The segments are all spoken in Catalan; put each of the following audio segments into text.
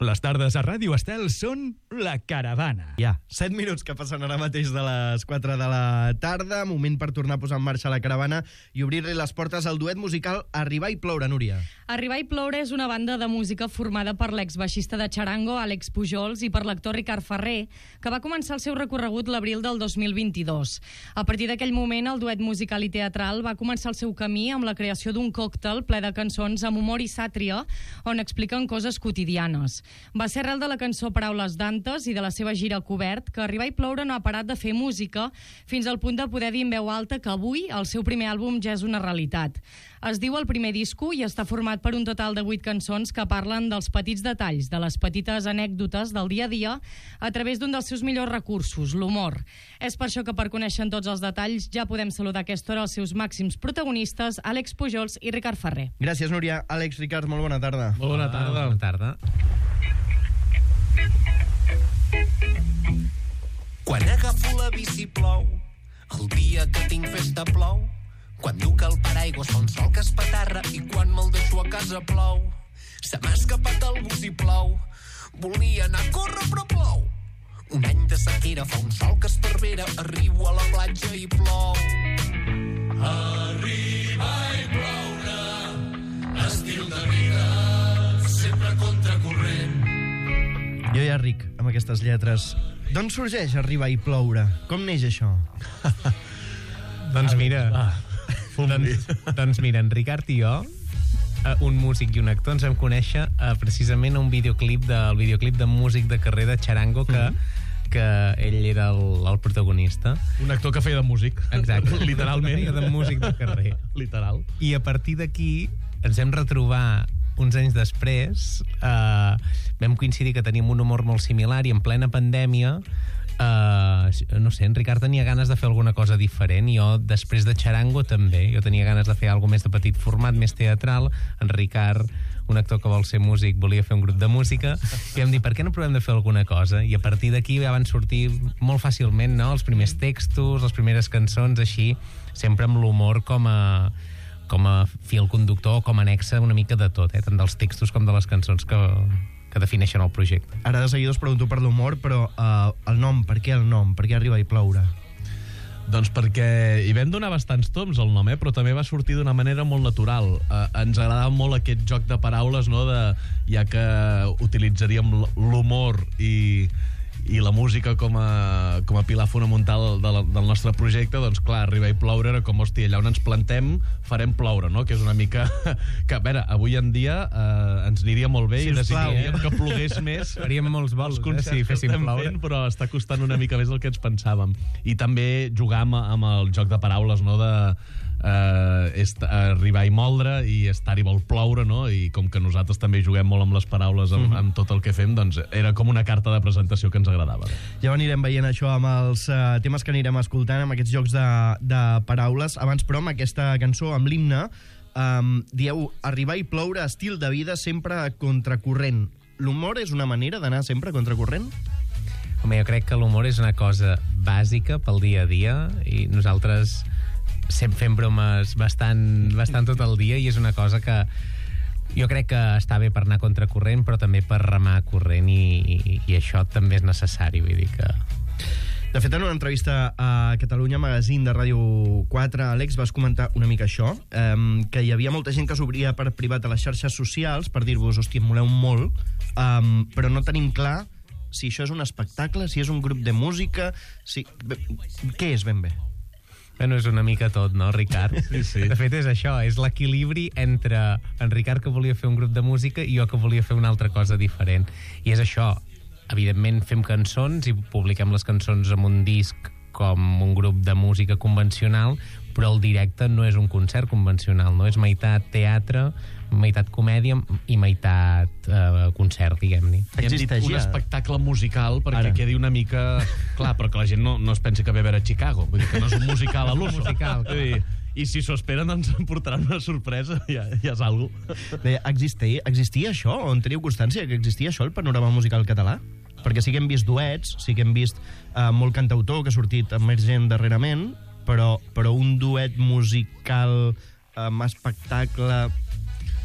Les tardes a Ràdio Estel són La Caravana. Ja, 7 minuts que passen ara mateix de les 4 de la tarda. Moment per tornar a posar en marxa La Caravana i obrir-li les portes al duet musical Arribar i ploure, Núria. Arribar i ploure és una banda de música formada per l'exbaixista de Txarango, Àlex Pujols, i per l'actor Ricard Ferrer, que va començar el seu recorregut l'abril del 2022. A partir d'aquell moment, el duet musical i teatral va començar el seu camí amb la creació d'un còctel ple de cançons amb humor i sàtria, on expliquen coses quotidianes. Va ser arrel de la cançó Paraules d'Antes i de la seva gira a cobert que Arribar i ploure no ha parat de fer música fins al punt de poder dir en veu alta que avui el seu primer àlbum ja és una realitat. Es diu El primer disco i està format per un total de 8 cançons que parlen dels petits detalls, de les petites anècdotes del dia a dia a través d'un dels seus millors recursos, l'humor. És per això que per conèixer tots els detalls ja podem saludar a aquesta hora els seus màxims protagonistes, Àlex Pujols i Ricard Ferrer. Gràcies, Núria. Àlex, Ricard, molt bona tarda. Molt bona tarda. Bona tarda. Quan agafo la bici plou, el dia que tinc festa plou, quan duc el paraigües fa un sol que espatarra i quan me'l deixo a casa plou. Se m'ha escapat el bus i plou, volia anar a córrer però plou. Un any de sequera fa un sol que esparvera, arribo a la platja i plou. Arribar i ploure, estil de vida, sempre contracorrent. Jo ja ric amb aquestes lletres. D'on sorgeix Arribar i ploure? Com neix això? Doncs mira, en Ricard i jo, un músic i un actor, ens vam conèixer precisament a un videoclip de músic de carrer de Txarango que ell era el protagonista. Un actor que feia de músic. Exacte. Literalment. Feia de músic de carrer. Literal. I a partir d'aquí ens vam retrobar uns anys després, vam coincidir que teníem un humor molt similar i en plena pandèmia, no sé, en Ricard tenia ganes de fer alguna cosa diferent i jo, després de Txarango, també. Jo tenia ganes de fer alguna més de petit format, més teatral. En Ricard, un actor que vol ser músic, volia fer un grup de música i vam dir, per què no provem de fer alguna cosa? I a partir d'aquí ja van sortir molt fàcilment, no?, els primers textos, les primeres cançons, així, sempre amb l'humor com a fil conductor o com a anexa una mica de tot, tant dels textos com de les cançons que defineixen el projecte. Ara de seguida us pregunto per l'humor, però el nom, per què el nom? Per què Arribar i ploure? Doncs perquè hi vam donar bastants toms al nom, però també va sortir d'una manera molt natural. Ens agradava molt aquest joc de paraules, no?, ja que utilitzaríem l'humor i la música com a pilar fonamental del nostre projecte, doncs clar, Arribar i ploure era com, hòstia, allà on ens plantem farem ploure, no?, que és una mica que, a veure, avui en dia ens aniria molt bé i desitjaríem que plogués més. Faríem molts vols, si féssim ploure, però està costant una mica més del que ens pensàvem. I també jugar amb el joc de paraules, no?, de arribar i moldre i estar-hi vol ploure, no?, i com que nosaltres també juguem molt amb les paraules amb tot el que fem, doncs era com una carta de presentació que ens agradava. Ja ho anirem veient això amb els temes que anirem escoltant, amb aquests jocs de paraules. Abans, però, amb aquesta cançó, amb l'himne, dieu Arribar i ploure, estil de vida sempre contracorrent. L'humor és una manera d'anar sempre contracorrent? Home, jo crec que l'humor és una cosa bàsica pel dia a dia i nosaltres sempre fem bromes bastant tot el dia i és una cosa que jo crec que està bé per anar contracorrent però també per remar corrent i això també és necessari, vull dir que... De fet, en una entrevista a Catalunya Magazine de Ràdio 4, Àlex, vas comentar una mica això, que hi havia molta gent que s'obria per privat a les xarxes socials per dir-vos, hòstia, em moleu molt, però no tenim clar si això és un espectacle, si és un grup de música, què és ben bé? Bueno, és una mica tot, no, Ricard? Sí. De fet, és això, és l'equilibri entre en Ricard, que volia fer un grup de música, i jo, que volia fer una altra cosa diferent. I és això, evidentment fem cançons i publiquem les cançons amb un disc com un grup de música convencional, però el directe no és un concert convencional, no? És meitat teatre, meitat comèdia i meitat concert, diguem-ne. Existeix un espectacle musical perquè quedi una mica... Clar, però que la gent no es pensi que ve a veure Chicago. Vull dir que no és un musical a l'uso. I si s'ho esperen, doncs em portaran una sorpresa. Ja és algo. Existia això? On teniu constància que existia això, el panorama musical català? Perquè sí que hem vist duets, sí que hem vist molt cantautor que ha sortit emergent darrerament, però un duet musical amb espectacle...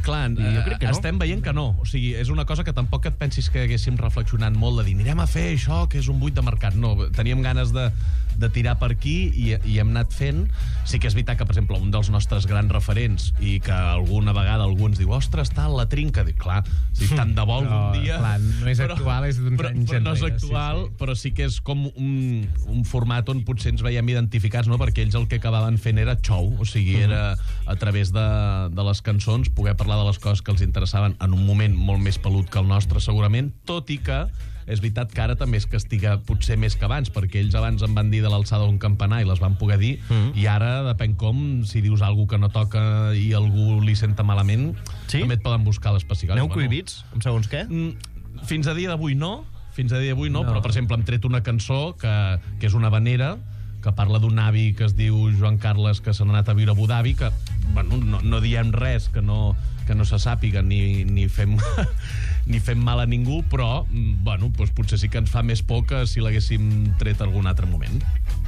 Clar, jo crec que no. estem veient que no. O sigui, és una cosa que tampoc et pensis que haguéssim reflexionat molt de dir anirem a fer això, que és un buit de mercat. No, teníem ganes de tirar per aquí i hem anat fent. Sí que és veritat que, per exemple, un dels nostres grans referents i que alguna vegada algú ens diu ostres, tal, la trinca. Dic, clar, si tant de vol un dia... Clar, no és actual, és d'uns anys però no és enrere, actual, sí. però sí que és com un format on potser ens veiem identificats, no? Perquè ells el que acabaven fent era show, o sigui, era a través de les cançons poder parlar de les coses que els interessaven en un moment molt més pelut que el nostre, segurament, tot i que és veritat que ara també es castiga potser més que abans, perquè ells abans em van dir de l'alçada d'un campanar i les van poder dir, i ara, depèn com, si dius alguna que no toca i algú li senta malament, també et poden buscar les pessigolles. Aneu cohibits, amb segons què? Fins a dia d'avui no, però, per exemple, hem tret una cançó que és una vanera, que parla d'un avi que es diu Joan Carles, que se n'ha anat a viure a Abu Dhabi, que bueno, no diem res que no se sàpiga ni fem ni fem mal a ningú, però bueno, doncs potser sí que ens fa més por que si l'haguéssim tret algun altre moment.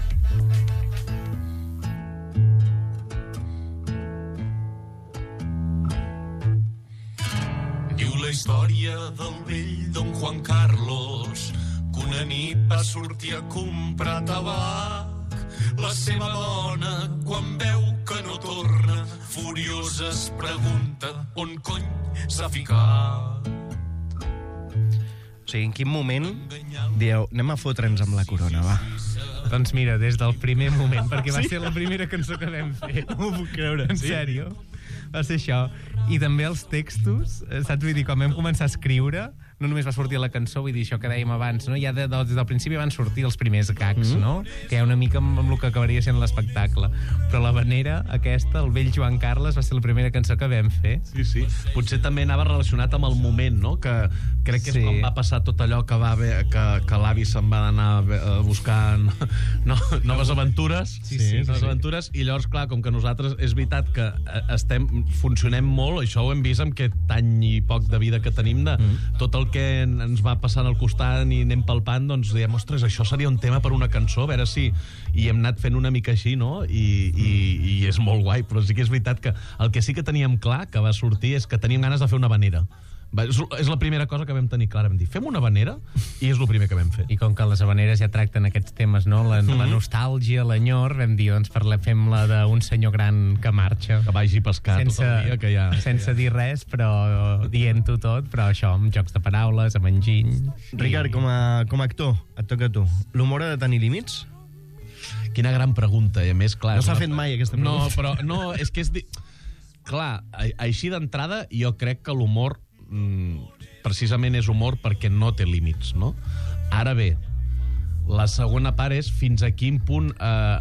Diu la història del vell don Juan Carlos, que una nit va sortir a comprar tabac. La seva dona, quan veu que no torna, furiosa es pregunta on cony s'ha ficat. O sigui, en quin moment dieu, anem a fotre'ns amb la corona, va? Doncs mira, des del primer moment, perquè va ser la primera cançó que vam fer. No m'ho puc creure. En sèrio? Va ser això. I també els textos, saps? Vull dir, quan vam començar a escriure, no només va sortir la cançó, vull dir, això que dèiem abans, no? Ja des del principi van sortir els primers gags, no? Que hi ha una mica amb el que acabaria sent l'espectacle. Però la vanera aquesta, el vell Joan Carles, va ser la primera cançó que vam fer. Sí. Potser també anava relacionat amb el moment, no? Que crec que és quan va passar tot allò que va haver, que l'avi se'n va anar a buscar noves aventures. Noves aventures. I llavors, clar, com que nosaltres és veritat que funcionem molt, això ho hem vist amb aquest any i poc de vida que tenim, de tot el que ens va passant al costat i anem palpant, doncs dèiem, ostres, això seria un tema per una cançó, a veure si... I hem anat fent una mica així, no? I és molt guai, però sí que és veritat que el que sí que teníem clar que va sortir és que teníem ganes de fer una vanera. És la primera cosa que vam tenir clara. Vam dir, fem una vanera, i és el primer que vam fer. I com que les habaneres ja tracten aquests temes, no? La nostàlgia, l'enyor, vam dir, doncs fem-la d'un senyor gran que marxa. Que vagi a pescar tot el dia, que ja... Sense dir res, però dient-ho tot, però això, amb jocs de paraules, amb enginy... Ricard, com a actor, et toca a tu. L'humor ha de tenir límits? Quina gran pregunta, i a més, clar... No s'ha fet mai, aquesta pregunta. No, però no, és que és... Clar, així d'entrada, jo crec que l'humor precisament és humor perquè no té límits, no? Ara bé, la segona part és fins a quin punt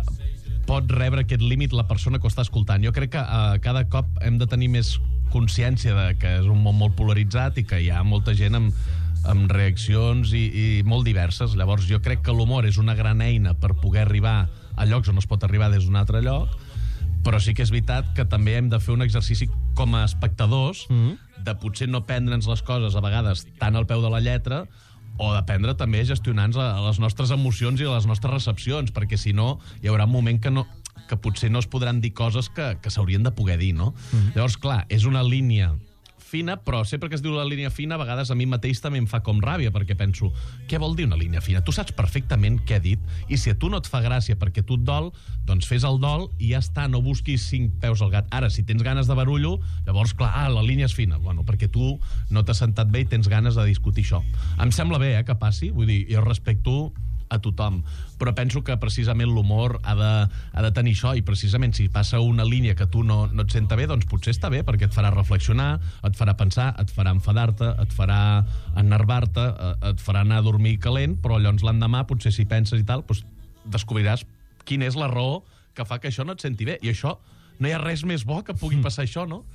pot rebre aquest límit la persona que ho està escoltant. Jo crec que cada cop hem de tenir més consciència de que és un món molt polaritzat i que hi ha molta gent amb reaccions i molt diverses. Llavors jo crec que l'humor és una gran eina per poder arribar a llocs on es pot arribar des d'un altre lloc, però sí que és veritat que també hem de fer un exercici com a espectadors de potser no prendre'ns les coses a vegades tan al peu de la lletra, o d'aprendre també a gestionar les nostres emocions i les nostres recepcions, perquè si no hi haurà un moment que potser no es podran dir coses que s'haurien de poder dir, no? Llavors, clar, és una línia fina, però sempre que es diu la línia fina, a vegades a mi mateix també em fa com ràbia, perquè penso, què vol dir una línia fina? Tu saps perfectament què ha dit, i si a tu no et fa gràcia perquè tu et dol, doncs fes el dol i ja està, no busquis 5 peus al gat. Ara, si tens ganes de barullo, llavors, clar, la línia és fina. Bueno, perquè tu no t'has sentat bé i tens ganes de discutir això. Em sembla bé, que passi, vull dir, jo respecto a tothom, però penso que precisament l'humor ha de tenir això, i precisament si passa una línia que tu no et senta bé, doncs potser està bé, perquè et farà reflexionar, et farà pensar, et farà enfadar-te, et farà enervar-te, et farà anar a dormir calent, però llavors l'endemà, potser si penses i tal, doncs descobriràs quina és la raó que fa que això no et senti bé, i això, no hi ha res més bo que pugui passar això, no?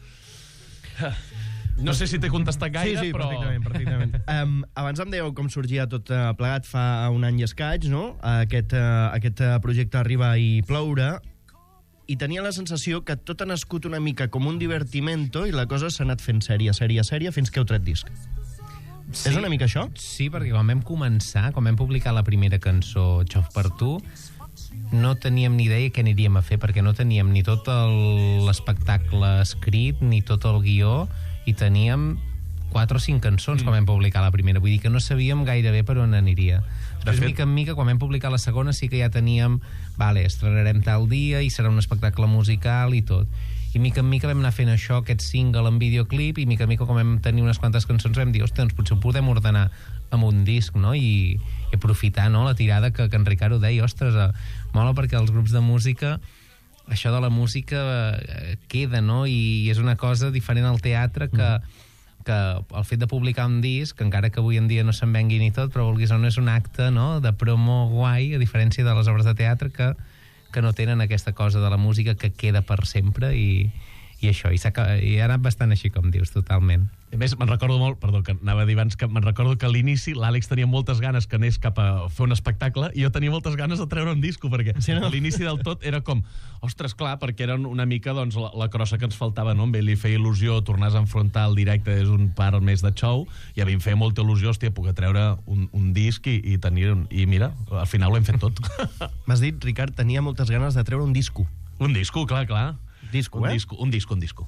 No sé si t'he contestat gaire, sí, però... perfectament. Abans em dèieu com sorgia tot plegat fa un any i escaig, no? Aquest projecte Arriba i ploure, i tenia la sensació que tot ha nascut una mica com un divertimento i la cosa s'ha anat fent sèria, fins que heu tret disc. Sí, és una mica això? Sí, perquè quan vam començar, quan vam publicar la primera cançó, Xof per tu, no teníem ni idea què aniríem a fer, perquè no teníem ni tot l'espectacle escrit, ni tot el guió, i teníem 4 o 5 cançons quan vam publicar la primera, vull dir que no sabíem gairebé per on aniria. Després, mica en mica, quan vam publicar la segona, sí que ja teníem, vale, estrenarem tal dia i serà un espectacle musical i tot. I mica en mica vam anar fent això, aquest single en videoclip, i mica en mica, quan vam tenir unes quantes cançons, vam dir, ostres, doncs potser ho podem ordenar amb un disc, no? I aprofitar, no?, la tirada que en Ricard ho deia, ostres, mola perquè els grups de música, això de la música queda, no? I és una cosa diferent al teatre que el fet de publicar un disc, encara que avui en dia no se'n vengui ni tot, però vulguis o no és un acte, no?, de promo guai, a diferència de les obres de teatre que no tenen aquesta cosa de la música que queda per sempre i això, i ha anat bastant així com dius, totalment. A més, me'n recordo molt, perdó, que anava a dir abans, que me'n recordo que a l'inici l'Àlex tenia moltes ganes que anés cap a fer un espectacle i jo tenia moltes ganes de treure un disco, perquè sí, no? A l'inici del tot era com, ostres, clar, perquè era una mica doncs, la crossa que ens faltava, no? A ell li feia il·lusió tornar a enfrontar el directe des d'un par més de show, i a mi em feia molta il·lusió, hòstia, poder treure un disc i tenir... I mira, al final ho hem fet tot. M'has dit, Ricard, tenia moltes ganes de treure un disco. Un disco, clar. Disco, Un disco.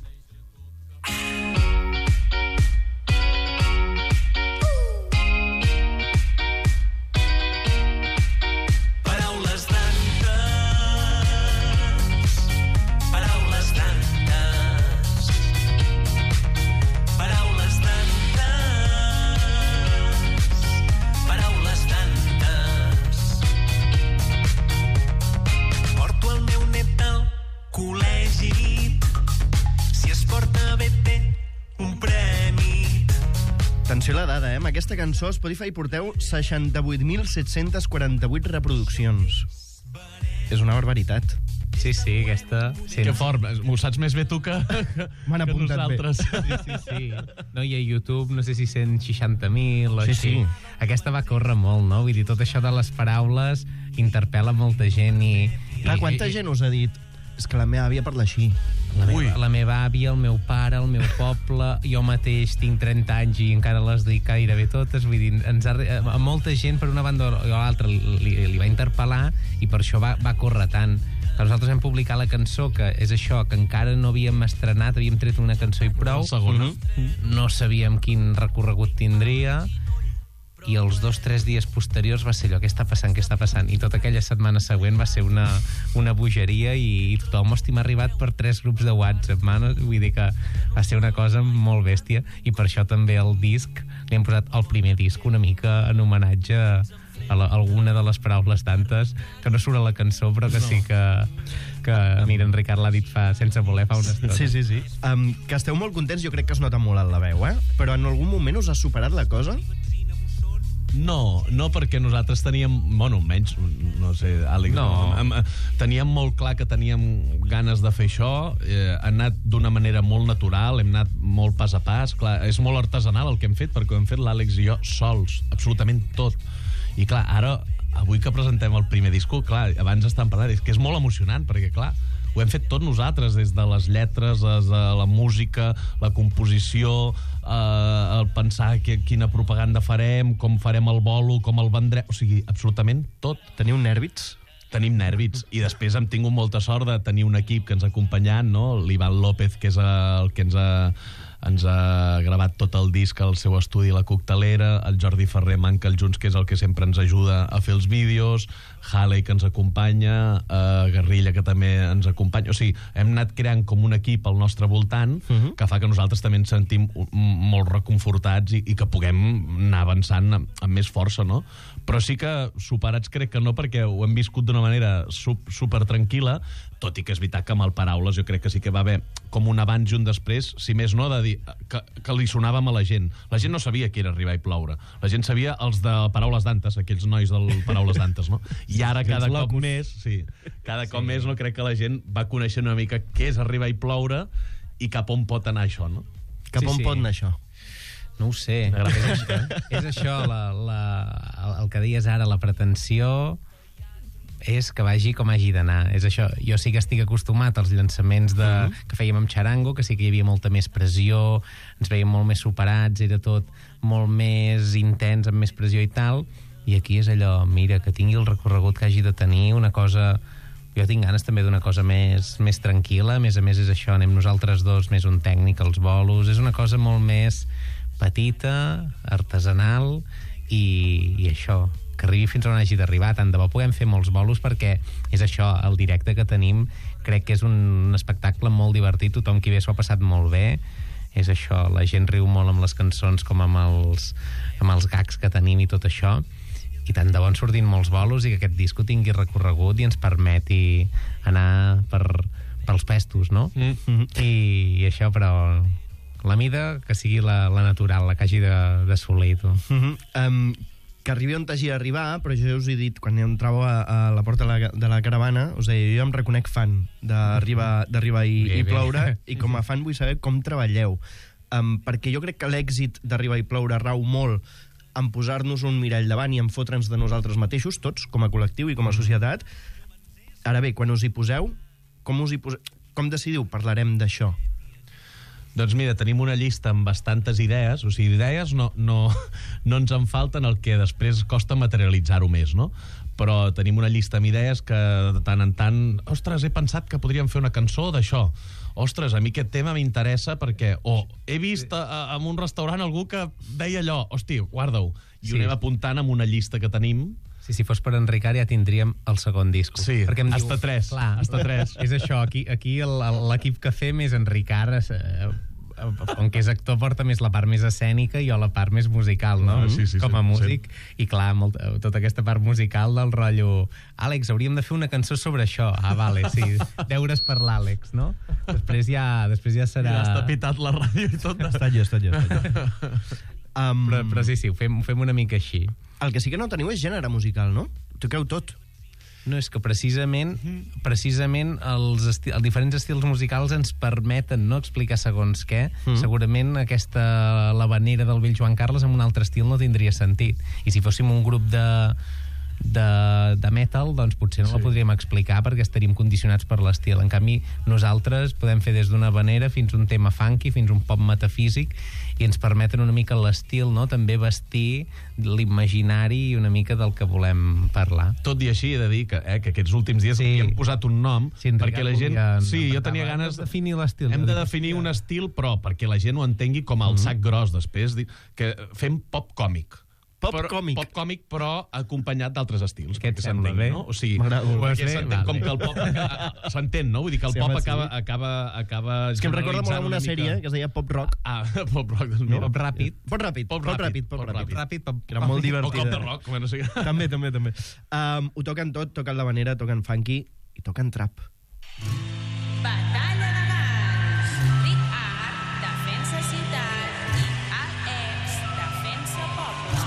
Atenció a la dada, amb aquesta cançó a Spotify porteu 68.748 reproduccions. És una barbaritat. Sí, aquesta... Sí, que fort, m'ho saps més bé tu que nosaltres. Sí. No, i a YouTube, no sé si 160.000 o així. Sí. Aquesta va córrer molt, no? Vull dir, tot això de les paraules interpel·la molta gent i... Clar, quanta gent us ha dit? És que la meva àvia parla així. La meva àvia, el meu pare, el meu poble, jo mateix tinc 30 anys i encara les dic gairebé totes, vull dir, a molta gent, per una banda o l'altra, li va interpel·lar i per això va córrer tant. Que nosaltres vam publicar la cançó, que és això, que encara no havíem estrenat, havíem tret una cançó i prou, no sabíem quin recorregut tindria, i els 2 o 3 dies posteriors va ser allò, què està passant? I tota aquella setmana següent va ser una bogeria i tothom, m'ha arribat per 3 grups de WhatsApp, vull dir que va ser una cosa molt bèstia, i per això també el disc, li hem posat el primer disc una mica en homenatge a alguna de les paraules tantes, que no surt a la cançó, però que sí que mira, en Ricard l'ha dit sense voler fa una estona. Sí. Que esteu molt contents, jo crec que es nota molt en la veu, però en algun moment us ha superat la cosa? No, perquè nosaltres teníem, bueno, menys, no sé, Àlex, teníem molt clar que teníem ganes de fer això, hem anat d'una manera molt natural, hem anat molt pas a pas, clar, és molt artesanal el que hem fet, perquè ho hem fet l'Àlex i jo sols, absolutament tot. I clar, ara, avui que presentem el primer disco, clar, abans estan parlant, és que és molt emocionant, perquè clar, ho hem fet tot nosaltres, des de les lletres, des de la música, la composició, el pensar quina propaganda farem, com farem el bolo, com el vendrem... O sigui, absolutament tot. Teniu nèrvits? Tenim nèrvits. I després hem tingut molta sort de tenir un equip que ens ha acompanyat, no? L'Ivan López, que és el que ens ha gravat tot el disc al seu estudi La Coctelera, el Jordi Ferrer Mancal Junts, que és el que sempre ens ajuda a fer els vídeos, Halley, que ens acompanya, Guerrilla, que també ens acompanya. O sigui, hem anat creant com un equip al nostre voltant que fa que nosaltres també ens sentim molt reconfortats i que puguem anar avançant amb més força, no? Però sí que superats crec que no, perquè ho hem viscut d'una manera super tranquil·la, tot i que és veritat que amb el Paraules jo crec que sí que va haver com un abans i un després, si més no, de dir que li sonàvem a la gent. La gent no sabia que era Arribar i ploure. La gent sabia els de Paraules d'Antes, aquells nois del Paraules d'Antes, no? I ara cada cop més, no, crec que la gent va coneixent una mica què és Arribar i ploure i cap on pot anar això, no? Cap on pot anar això? No ho sé. És això, el que deies ara, la pretensió és que vagi com hagi d'anar. És això. Jo sí que estic acostumat als llançaments que fèiem amb Charango, que sí que hi havia molta més pressió, ens veiem molt més superats, era tot molt més intens, amb més pressió i tal, i aquí és allò, mira, que tingui el recorregut que hagi de tenir, una cosa Jo tinc ganes també d'una cosa més tranquil·la, a més és això, anem nosaltres dos, més un tècnic als bolos, és una cosa molt més petita, artesanal i això, que arribi fins on hagi d'arribar. Tant de bo puguem fer molts bolos, perquè és això, el directe que tenim crec que és un espectacle molt divertit, tothom qui ve s'ho ha passat molt bé, és això, la gent riu molt amb les cançons com amb els gags que tenim i tot això, i tant de bo en surtin molts bolos i que aquest disco tingui recorregut i ens permeti anar pels pestos, no? I això, però la mida que sigui la natural, la que hagi d'assolir, tu. Que arribi on t'hagi d'arribar, però jo us he dit, quan entrava a la porta de la caravana, us deia, jo em reconec fan d'arribar i ploure, i com a fan vull saber com treballeu. Perquè jo crec que l'èxit d'Arribar i ploure rau molt en posar-nos un mirall davant i en fotre'ns de nosaltres mateixos, tots, com a col·lectiu i com a societat. Ara bé, quan us hi poseu, com decidiu parlarem d'això? Doncs mira, tenim una llista amb bastantes idees, o sigui, idees no ens en falten, el que després costa materialitzar-ho més, no? Però tenim una llista amb idees que de tant en tant, ostres, he pensat que podríem fer una cançó d'això, ostres, a mi aquest tema m'interessa perquè, he vist en un restaurant algú que deia allò, hosti, guarda-ho, i ho anem apuntant amb una llista que tenim. Si fos per en Ricard ja tindríem el segon disc. Sí, hasta tres. És això, aquí l'equip que fem és en Ricard, com que és actor, porta més la part més escènica i jo la part més musical, no? Com a músic. I clar, tota aquesta part musical del rotllo, Àlex, hauríem de fer una cançó sobre això. Vale, sí, deures per l'Àlex, no? Després ja serà... Ja està pitat la ràdio i tot. Està allò. Però sí, ho fem una mica així. El que sí que no teniu és gènere musical, no? Toqueu tot. No, és que precisament els diferents estils musicals ens permeten no explicar segons què. Segurament la vanera del vell Joan Carles amb un altre estil no tindria sentit. I si fóssim un grup de metal, doncs potser no la podríem explicar perquè estaríem condicionats per l'estil. En canvi, nosaltres podem fer des d'una vanera fins un tema funky, fins un pop metafísic, i ens permeten una mica l'estil, no? També vestir l'imaginari i una mica del que volem parlar. Tot i així he de dir que aquests últims dies hem posat un nom, perquè la gent... Sí, jo tenia ganes... Definir l'estil. Hem de definir un estil, però perquè la gent ho entengui com el sac gros després, que fem pop còmic. Pop còmic, però acompanyat d'altres estils. Què et sembla bé? No? O sigui, s'entén com que el pop... S'entén, no? Vull dir que el pop acaba... És que em recorda molt una sèrie que es deia Pop Rock. Pop Rock, doncs mira. Pop ràpid. Pop ràpid. Que era molt divertida. O Cop de Rock, com no sé. També. Ho toquen tot, toquen la vanera, toquen funky i toquen trap. Batalla de Gans. Ricard defensa ciutat i Àlex defensa poble.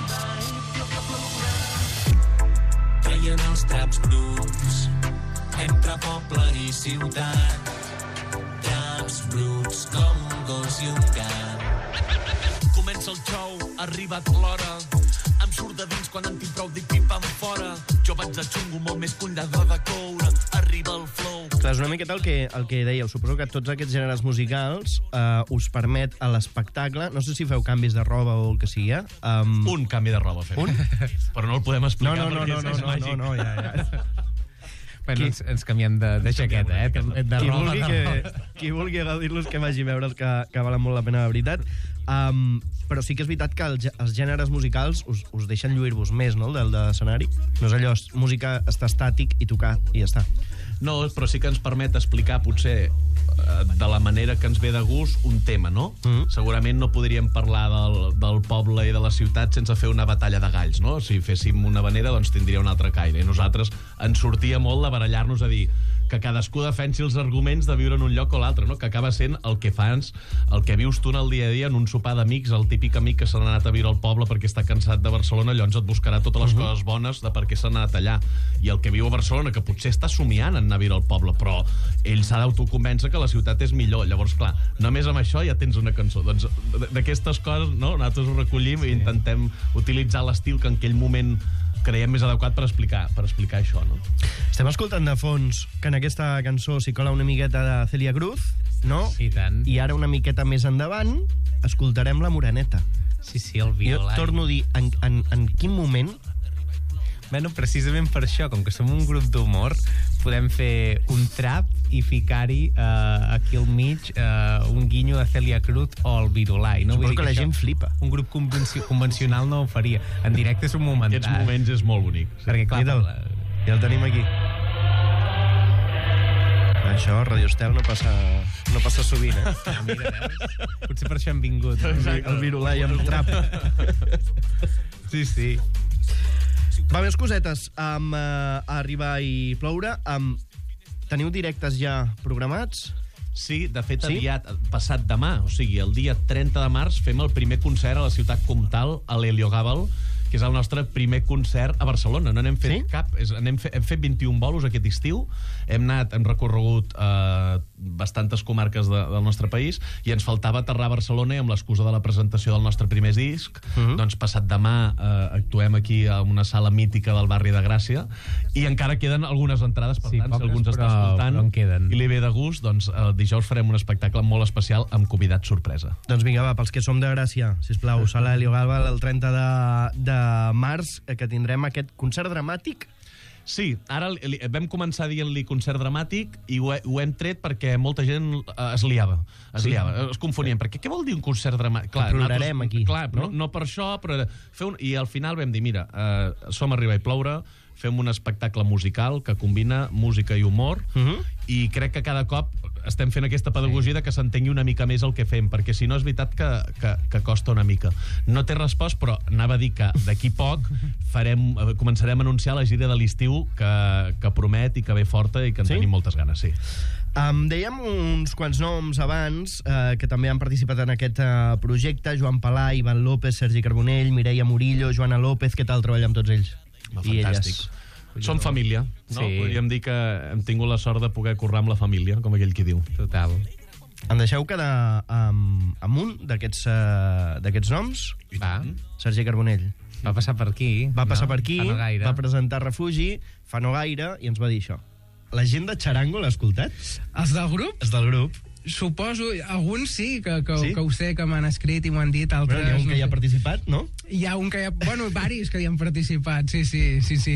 Treien els traps bruts entre poble i ciutat. Traps bruts com un gos i un gat. Comença el show, ha arribat l'hora. Em surt de dins quan en tinc prou dic pipant fora. Jo vaig de xungo molt més que un lladre de coure. Arriba el flow. Clar, és una miqueta el que dèieu. Suposo que tots aquests gèneres musicals us permet a l'espectacle, no sé si feu canvis de roba o el que sigui, Un canvi de roba fem. Però no el podem explicar perquè és màgic. No, ja. Bueno, ens canviem de jaqueta, de roba. Qui vulgui gaudir-los que vagi a veure els que valen molt la pena, de veritat. Però sí que és veritat que els gèneres musicals us deixen lluir-vos més, no?, del de l'escenari. No és allò, música està estàtic i tocar i ja està. No, però sí que ens permet explicar, potser, de la manera que ens ve de gust, un tema, no? Segurament no podríem parlar del poble i de la ciutat sense fer una batalla de galls, no? Si féssim una vanera, doncs tindria un altre caire. I nosaltres ens sortia molt de barallar-nos a dir que cadascú defensi els arguments de viure en un lloc o l'altre, no? Que acaba sent el que fans, el que vius tu en el dia a dia en un sopar d'amics, el típic amic que s'ha anat a viure al poble perquè està cansat de Barcelona, llavors et buscarà totes les coses bones de per què s'ha anat allà. I el que viu a Barcelona, que potser està somiant en anar a viure al poble, però ell s'ha d'autoconvèncer que la ciutat és millor. Llavors, clar, només amb això ja tens una cançó. Doncs d'aquestes coses, no? Nosaltres ho recollim i intentem utilitzar l'estil que en aquell moment creiem més adequat per explicar això, no? Estem escoltant de fons que en aquesta cançó s'hi cola una miqueta de Celia Cruz, no? I tant. I ara una miqueta més endavant escoltarem La Moreneta. Sí, el violai. Jo torno a dir, en quin moment... Bueno, precisament per això, com que som un grup d'humor, podem fer un trap i ficar-hi aquí al mig un guinyo de Celia Cruz o el Virulai. No? Suposo Vull dir que la gent flipa. Un grup convencional no ho faria. En directe és un moment. Aquests moments és molt bonic. Perquè, clar, Mira'l, ja el tenim aquí. Això, Radio Estel no passa sovint, Mira, veus? Potser per això hem vingut. El Virulai amb trap. Sí. Va, més cosetes. Arribar i ploure. Teniu directes ja programats? Sí, de fet, Sí? aviat, passat demà, o sigui, el dia 30 de març, fem el primer concert a la ciutat comtal, a l'Heliogàbal, que és el nostre primer concert a Barcelona. No n'hem fet Sí? cap. Hem fet 21 bolos aquest estiu. Hem recorregut bastantes comarques del nostre país i ens faltava aterrar a Barcelona i amb l'excusa de la presentació del nostre primer disc, doncs passat demà actuem aquí a una sala mítica del barri de Gràcia i encara queden algunes entrades, per tant, si algú ens està escoltant però en queden. i li ve de gust, doncs el dijous farem un espectacle molt especial amb convidat sorpresa. Doncs vinga, va, pels que som de Gràcia, sisplau, sala Heliogàbal el 30 de març, que tindrem aquest concert dramàtic. Sí, ara vam començar dient-li concert dramàtic i ho hem tret perquè molta gent es liava, es confonien, perquè què vol dir un concert dramàtic? Clar, plorarem aquí, clar, no? no per això, però i al final vam dir, mira, som Arribar i ploure, fem un espectacle musical que combina música i humor i crec que cada cop estem fent aquesta pedagogia de que s'entengui una mica més el que fem, perquè si no és veritat que costa una mica. No té respost, però anava a dir que d'aquí poc començarem a anunciar la gira de l'estiu que promet i que ve forta i que en tenim moltes ganes, sí. Dèiem uns quants noms abans que també han participat en aquest projecte: Joan Palà, Ivan López, Sergi Carbonell, Mireia Murillo, Joana López. Què tal treballar amb tots ells? Fantàstic. Som família, no? Sí. Podríem dir que hem tingut la sort de poder currar amb la família, com aquell qui diu. Total. Em deixeu quedar amb un d'aquests noms? Va. Sergi Carbonell. Va passar per aquí. Va passar per aquí, Fa no gaire. va presentar Refugi, fa no gaire, i ens va dir això. La gent de Charango l'ha escoltat? Els del grup? És del grup. Suposo, alguns sí, que Sí? ho sé, que m'han escrit i m'ho han dit, altres... Bueno, hi ha un que hi ha participat, no? Hi ha un que hi ha... Bueno, varis que hi han participat, sí.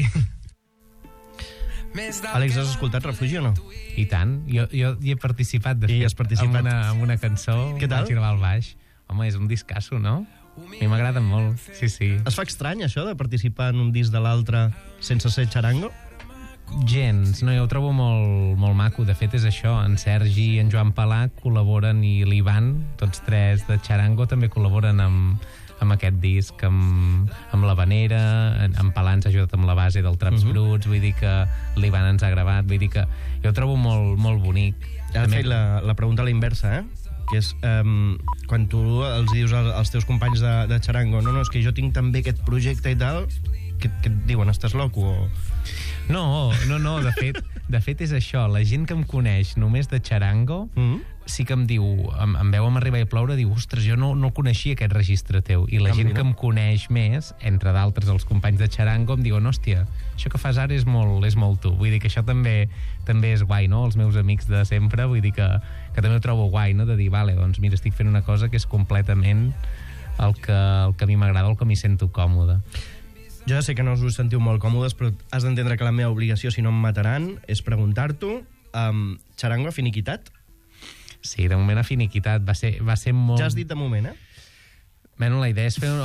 Àlex, has escoltat Refugi o no? I tant. Jo hi he participat, de I fet, has participat. amb una cançó. Què tal? Vaig gravar al baix. Home, és un discasso, no? A mi m'agrada molt, sí. Es fa estrany, això, de participar en un disc de l'altre sense ser Charango? Gens, no, jo ho trobo molt maco. De fet, és això. En Sergi i en Joan Palà col·laboren, i l'Ivan, tots tres de Charango, també col·laboren amb aquest disc, amb l'Havanera. En Palà ens ha ajudat amb la base del Traps Bruts, vull dir que l'Ivan ens ha gravat, vull dir que jo ho trobo molt bonic. Has fet la pregunta a la inversa, que és quan tu els dius als teus companys de Charango, no, és que jo tinc també aquest projecte i tal, que et diuen, estàs loco? O... No, de fet és això. La gent que em coneix només de Charango sí que em diu, em veu amb Arribar i ploure, diu, ostres, jo no coneixia aquest registre teu. I la gent que em coneix més, entre d'altres els companys de Charango, em diuen, hòstia, això que fas ara és molt tu. Vull dir que això també és guai, no? Els meus amics de sempre, vull dir que també ho trobo guai, no? De dir, vale, doncs mira, estic fent una cosa que és completament el que a mi m'agrada, el que m'hi sento còmode. Jo ja sé que no us sentiu molt còmodes, però has d'entendre que la meva obligació, si no em mataran, és preguntar-t'ho, Charango ha finiquitat? Sí, de moment ha finiquitat. Va ser molt... Ja has dit de moment, Bueno, la idea és fer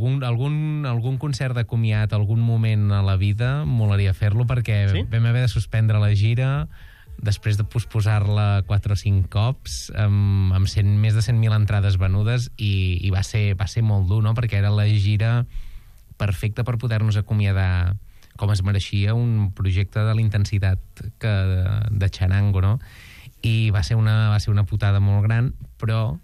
algun concert de comiat, algun moment a la vida, molaria fer-lo, perquè vam haver de suspendre la gira després de posposar-la 4 o 5 cops, amb més de 100.000 entrades venudes, i va ser molt dur, no? Perquè era la gira perfecta per poder-nos acomiadar com es mereixia un projecte de la intensitat de Charango, no? I va ser una putada molt gran, però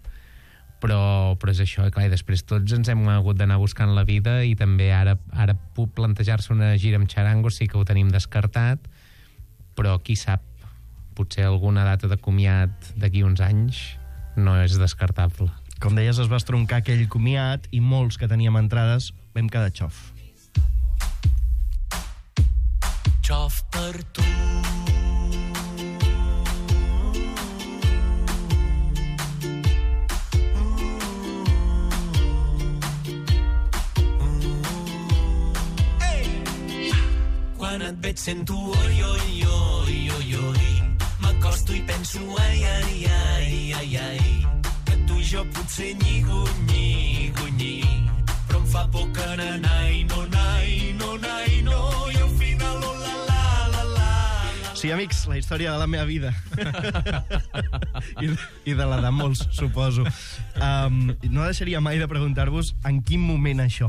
és això, clar, i després tots ens hem hagut d'anar buscant la vida, i també ara plantejar-se una gira amb Charango sí que ho tenim descartat, però qui sap, potser alguna data de comiat d'aquí uns anys no és descartable. Com deies, es va estroncar aquell comiat i molts que teníem entrades vam quedar xof. Xof per tu. Quan et veig sento oi, oi, oi, oi, oi. M'acosto i penso ai, ai, ai, ai, ai. Que tu i jo potser lligo, lligo, lligo. Però em fa por que nanai, no, nai, no, nai, no. I al final, oh, la, la, la, la. Sí, amics, la història de la meva vida. I de la de molts, suposo. No deixaria mai de preguntar-vos en quin moment això.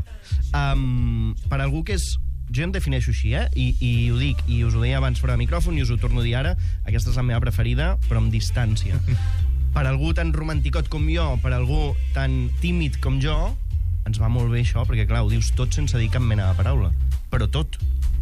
Per algú que és... Jo em defineixo així, I ho dic, i us ho deia abans fora de micròfon, i us ho torno a dir ara, aquesta és la meva preferida, però amb distància. Per algú tan romanticot com jo, per algú tan tímid com jo, ens va molt bé això, perquè clar, ho dius tot sense dir cap mena de paraula. Però tot.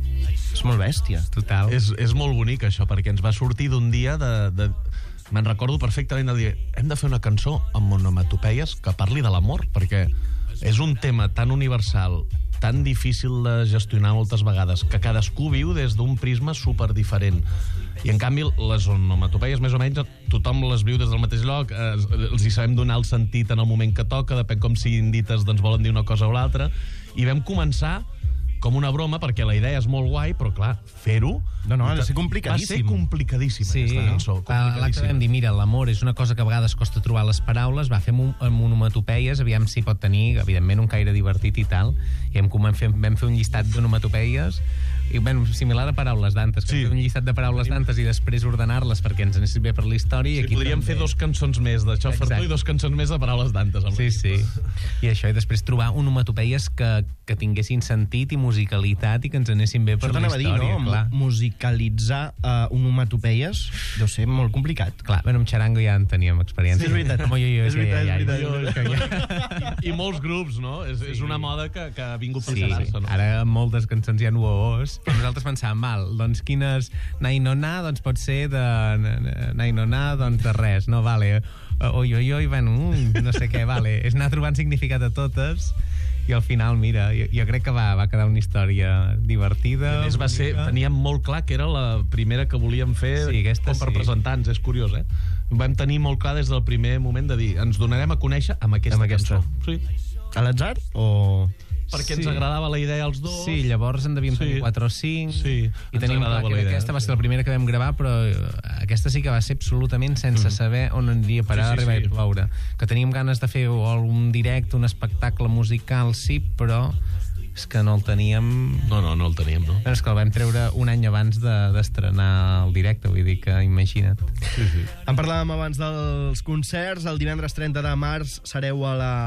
És molt bèstia. Total. És molt bonic, això, perquè ens va sortir d'un dia de... Me'n recordo perfectament de dir hem de fer una cançó amb onomatopeies que parli de l'amor, perquè és un tema tan universal, tan difícil de gestionar moltes vegades, que cadascú viu des d'un prisma superdiferent. I, en canvi, les onomatopeies, més o menys, tothom les viu des del mateix lloc, els hi sabem donar el sentit en el moment que toca, depèn com siguin dites, doncs volen dir una cosa o l'altra. I vam començar com una broma, perquè la idea és molt guai, però, clar, fer-ho... No, ha de ser complicadíssim. Va ser complicadíssim, sí, aquesta cançó. L'acte vam dir, mira, l'amor és una cosa que a vegades costa trobar les paraules, va fer onomatopeies, aviam si pot tenir, evidentment, un caire divertit i tal, i vam fer un llistat d'onomatopeies, i, bueno, similar a Paraules d'Antes, que un llistat de Paraules d'Antes i després ordenar-les perquè ens anessin bé per la història. Sí, podríem fer 2 cançons més de Xafartó i 2 cançons més de Paraules d'Antes. Sí, sí. I això, i després trobar onomatopeies que tinguessin sentit i musicalitat i que ens anessin bé per la història. Clar. Musicalitzar onomatopeies deu ser molt complicat. Clar, bueno, amb Charango ja en teníem experiència. Sí, és veritat. És veritat. I molts grups, no? És una moda que ha vingut per quedar-se, no? Ara moltes cançons hi ha nuós, però nosaltres pensàvem, doncs quines... Nai no na, doncs pot ser de... Nai no na, doncs de res, no, vale. Oi, oi, oi, bueno, no sé què, vale. És anar trobant significat a totes i al final, mira, jo crec que va quedar una història divertida. I a més teníem molt clar que era la primera que volíem fer com per representants, és curiós, Vam tenir molt clar des del primer moment de dir, ens donarem a conèixer amb aquesta cançó. Sí. A l'atzar o... Perquè ens agradava la idea als dos. Sí, llavors en devíem tenir 4 o 5. Sí, i tenim clar que aquesta va ser la primera que vam gravar, però aquesta sí que va ser absolutament sense saber on aniria a parar arribar i ploure. Que teníem ganes de fer un directe, un espectacle musical, sí, però és que no el teníem... No el teníem, no? És que el vam treure un any abans d'estrenar el directe, vull dir que imagina't. Sí. En parlàvem abans dels concerts. El divendres 30 de març sereu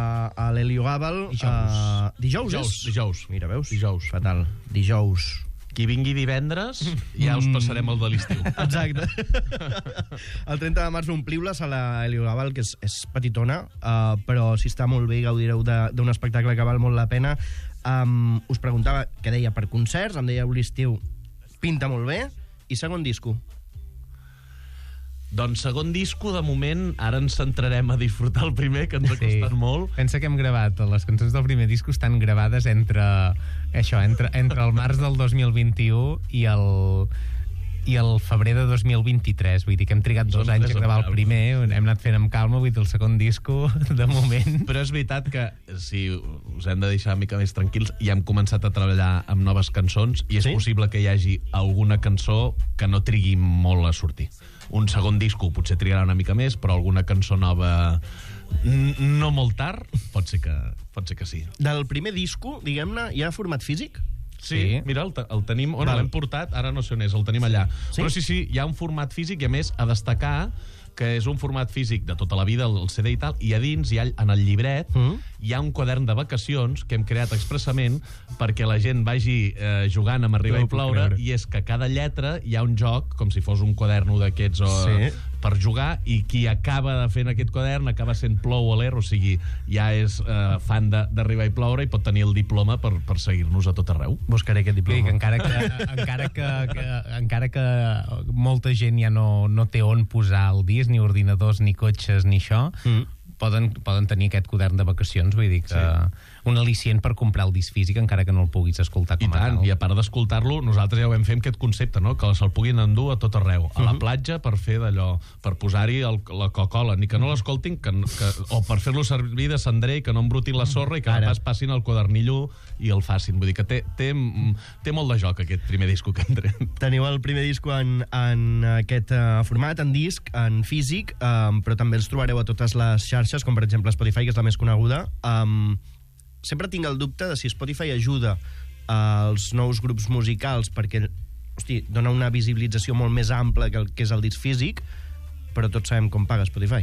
a l'Helio Gàbal. Dijous. Mira, veus? Dijous. Fatal. Dijous. Qui vingui divendres, ja us passarem el de l'estiu. Exacte. El 30 de març ompliu-les a l'Helio Gàbal, que és petitona, però si està molt bé, gaudireu d'un espectacle que val molt la pena. Us preguntava què deia per concerts, em dèieu l'estiu pinta molt bé, i segon disco? Doncs segon disco, de moment, ara ens centrarem a disfrutar el primer, que ens ha costat molt. Pensa que hem gravat, les cançons del primer disco estan gravades entre el març del 2021 i el febrer de 2023, vull dir que hem trigat 2 anys a gravar el primer, hem anat fent amb calma, vull dir, el segon disco, de moment. Però és veritat que, si us hem de deixar una mica més tranquils, ja hem començat a treballar amb noves cançons, i és possible que hi hagi alguna cançó que no trigui molt a sortir. Un segon disco potser trigarà una mica més, però alguna cançó nova no molt tard, pot ser que sí. Del primer disco, diguem-ne, hi ha format físic? Sí, mira, el tenim... Bueno, l'hem portat, ara no sé on és, el tenim allà. Sí? Però sí, hi ha un format físic, i a més, a destacar que és un format físic de tota la vida, el CD i tal, i a dins, en el llibret, hi ha un quadern de vacacions que hem creat expressament perquè la gent vagi jugant amb Arribar i Ploure, i és que cada lletra hi ha un joc, com si fos un quaderno d'aquests per jugar, i qui acaba de fer en aquest quadern acaba sent Plou a l'Er, o sigui, ja és fan d'Arribar i Ploure i pot tenir el diploma per seguir-nos a tot arreu. Buscaré aquest diploma. Encara que molta gent ja no té on posar el disc, ni ordinadors, ni cotxes, ni això, poden tenir aquest quadern de vacacions, vull dir que un al·licient per comprar el disc físic, encara que no el puguis escoltar com a tal. I a part d'escoltar-lo, nosaltres ja ho vam fer amb aquest concepte, no? Que se'l puguin endur a tot arreu. A la platja per fer d'allò, per posar-hi la Coca-Cola, ni que no l'escoltin, o per fer-lo servir de cendrer i que no embrutin la sorra i que pas passin el quadernillo i el facin. Vull dir que té molt de joc aquest primer disco que hem tret. Teniu el primer disco en aquest format, en disc, en físic, però també els trobareu a totes les xarxes, com per exemple Spotify, que és la més coneguda. Sempre tinc el dubte de si Spotify ajuda als nous grups musicals perquè, dona una visibilització molt més ampla que el que és el disc físic, però tots sabem com paga Spotify.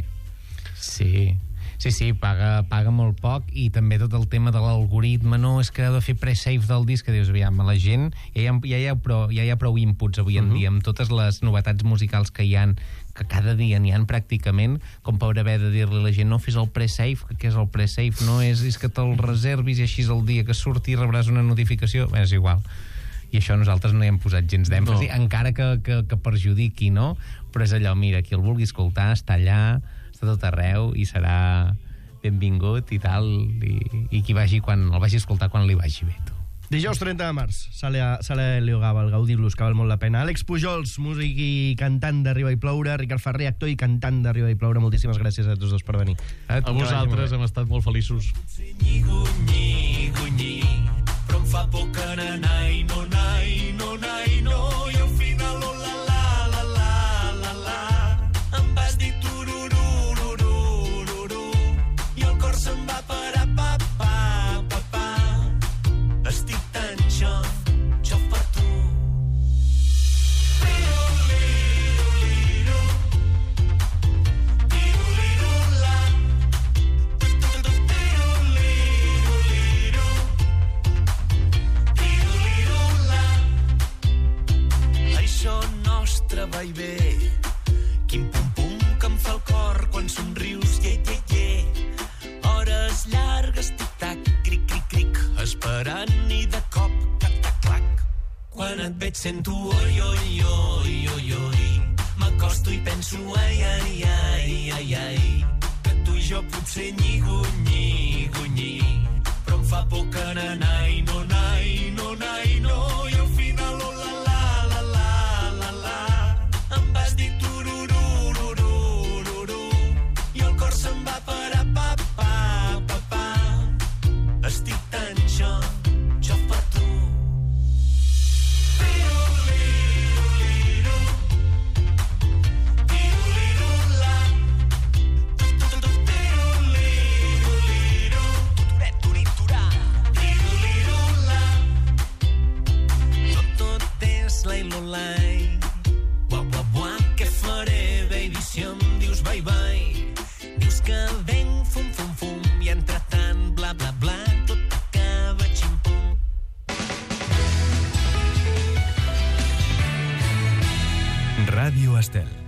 Sí, paga molt poc, i també tot el tema de l'algoritme, no, és que ha de fer pre-save del disc, que dius, aviam, la gent ja hi ha prou inputs avui en dia, amb totes les novetats musicals que hi ha, que cada dia n'hi ha pràcticament, com per haver de dir-li a la gent, no fes el pre-save, que és el pre-save, no és que te'l reservis i així el dia que surti rebràs una notificació, és igual. I això nosaltres no hi hem posat gens d'èmfasi, encara que perjudiqui, no? Però és allò, mira, qui el vulgui escoltar està allà, està tot arreu i serà benvingut i tal, i qui el vagi a escoltar quan li vagi bé, tu. Dijous 30 de març, sale Leo Gava, el Gaudí Blues, que val molt la pena. Àlex Pujols, músic i cantant d'Arriba i Ploure, Ricard Ferrer, actor i cantant d'Arriba i Ploure, moltíssimes gràcies a tots dos per venir. A vosaltres, hem estat molt feliços. Nyi, però em fa por que anar i no anar i no anar i no, i al final oh la la la la la la em vas dir tururururururu i el cor se'n va per a pa pa pa pa, estic tan xof per tu. Tiruliruliro, tirulirula, tiruliruliro, tirulirula. Això nostre va i ve, quin pum-pum que em fa el cor quan somrius, hores llargues, tic-tac, cric-cric-cric, esperant i de cop, clac-clac-clac. Quan et veig sento oi, oi, oi, oi, oi, m'acosto i penso ai, ai, ai, ai, ai, que tu i jo potser lligo, però em fa por que anar i no anar i no anar i no, i al final oh la la la la la la em vas dir tururururururu i el cor se'n va per a pa pa pa pa, estic tan xof per tu. Tiruliruliro, tirulirula, tiruliruliro, turé-turi-turà, tirulirula, tot és lai-lo-lai, buah, què faré, baby, si em dius bye-bye, dius que venc fum-fum-fum i entretant bla bla bla tot acaba ximpum. Ràdio Estel.